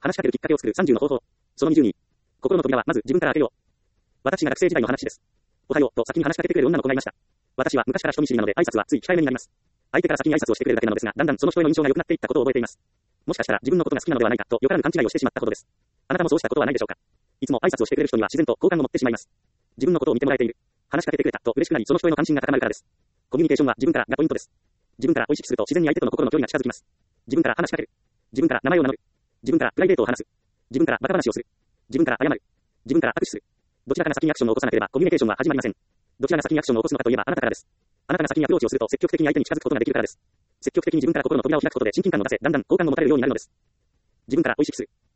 話しかけるきっかけを作る30の方法。その20に。心の扉はまず自分から開けよう。私が学生時代の話です。おはようと先に話しかけてくれる女の子がいました。私は昔から人見知りなので挨拶はつい控えめになります。相手から先に挨拶をしてくれるだけなのですが、だんだんその人への印象が良くなっていったことを覚えています。もしかしたら自分のことが好きなのではないかとよからぬ勘違いをしてしまったことです。あなたもそうしたことはないでしょうか。いつも挨拶をしてくれる人には自然と好感を持ってしまいます。自分のことを見てもらえている。話しかけてくれたと嬉しくなり、その人への関心が高まるからです。コミュニケーションは自分からがポイントです。自分からを意識すると自然に相手との心の距離が近づきます。自分から話しかける。自分から名前を名乗る。自分からプライベートを話す。自分からバカ話をする。自分から謝る。自分から握手する。どちらかが先にアクションを起こさなければコミュニケーションは始まりません。どちらが先にアクションを起こすのかといえばあなたからです。あなたが先にアプローチをすると積極的に相手に近づくことができるからです。積極的に自分から心の扉を開くことで親近感を出せ、だんだん好感を持たれるようになるのです。自分からを意識する。